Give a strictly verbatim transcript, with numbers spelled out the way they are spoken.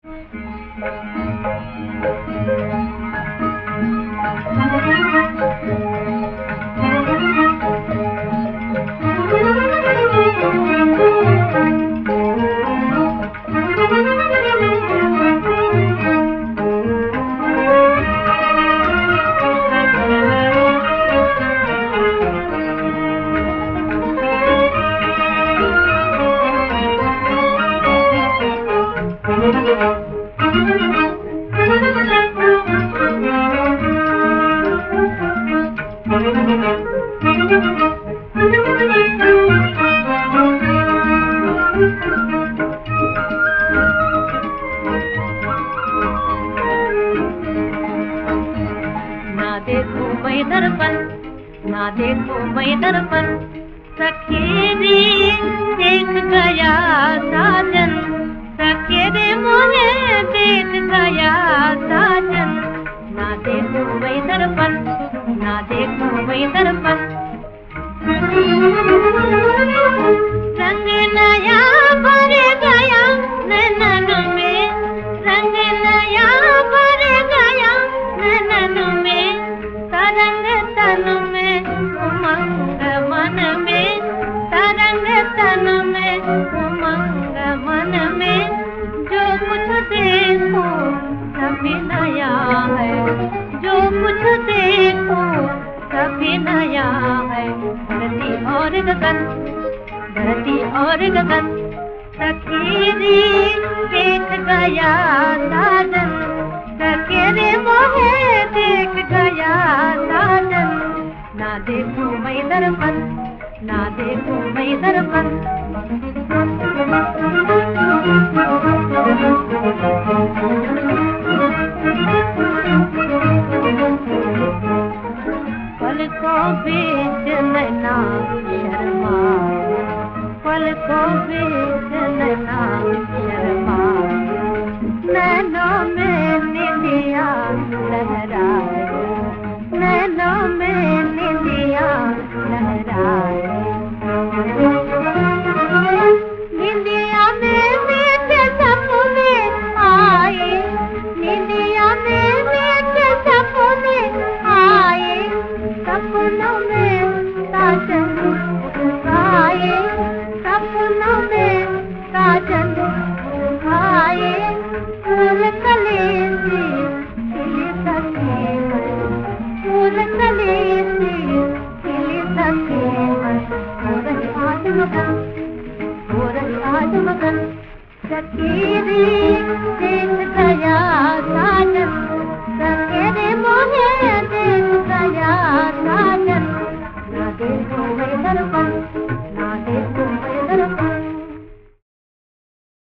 ना देखो मैं दर्पण, ना देखो मैं दर्पण, सखी रे देख गया साजन, सखी रे मोहे देख गया साजन। ना देखो मैं दर्पण, ना देखो मैं दर्पण, रंग नया भर गया नैनन में, रंग नया भर गया नैनन में, तरंग तन में उमंग मन में, तरंग तन में उमंग मन में। जो कुछ देखो सभी नया है, जो कुछ देखो सभी नया है। धरती और गगन, धरती और गगन, सखी रे देख गया साजन, सखी रे मोहे देख गया साजन। ना देखो मैं दर्पण, ना देखो मैं दर्पण।